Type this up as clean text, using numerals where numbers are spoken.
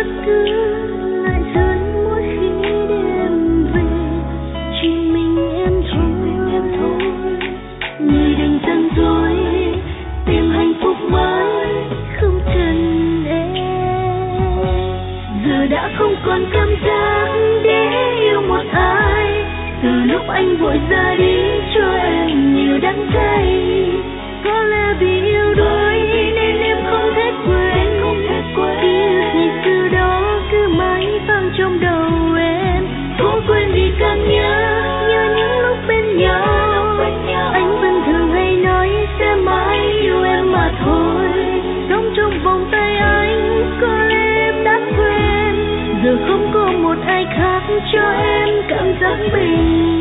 các thứ lại dần mỗi khi đêm về, chỉ mình em thôi. Người đành dần dối tìm hạnh phúc mới không cần em. Giờ đã không còn cảm giác để yêu một ai, từ lúc anh vội ra đi cho em nhiều đắng cay. Có lẽ vì yêu đuối nên em không thể quên, ký ức ngày xưa đó cứ mãi vang trong đầu em. Cố quên đi càng nhớ những lúc bên nhau. Anh vẫn thường hay nói sẽ mãi yêu em mà thôi. Sống trong vòng tay anh, có lẽ em đã quên. Giờ không có một ai khác cho em cảm giác bình